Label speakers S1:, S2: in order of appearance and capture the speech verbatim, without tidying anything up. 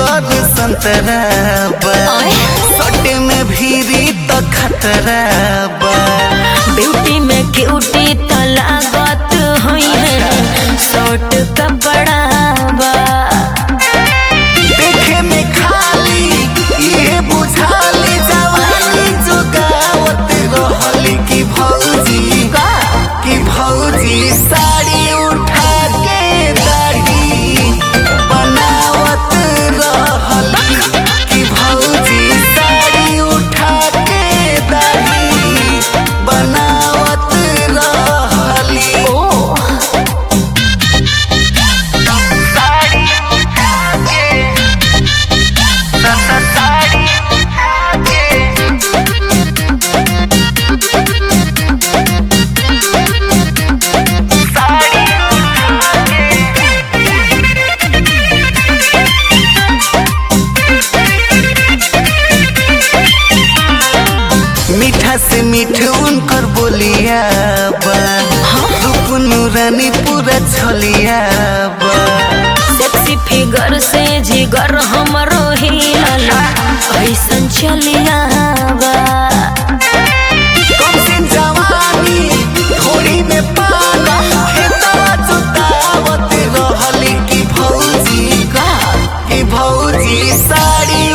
S1: कर संतरा बा सटे में भीरी तो खतरा बा
S2: ब्यूटी में क्यूटी तो लागत होई है शॉर्ट कपड़ा बा
S1: देखे में खाली ये बुझाली जवानी जुगावत रहली की भौजी
S2: का
S1: की भौजी साड़ी उठा के दाढ़ी बनावत रहली की भौजी साड़ी उठा के दाढ़ी बनावत रहली
S2: ओ
S1: साड़ी उठा के साड़ी उठा के मीठा से मीठ उनकर बोलिया बा रुकुनु रानी पूरा छलिया बा
S2: सेक्सी फिगर से जिगर हमरो हिलल ऐसन चलिया बा
S1: कम से जवानी थोड़ी में पाला खेतवा जुतावत रहली की भौजी
S2: का
S1: की भौजी साड़ी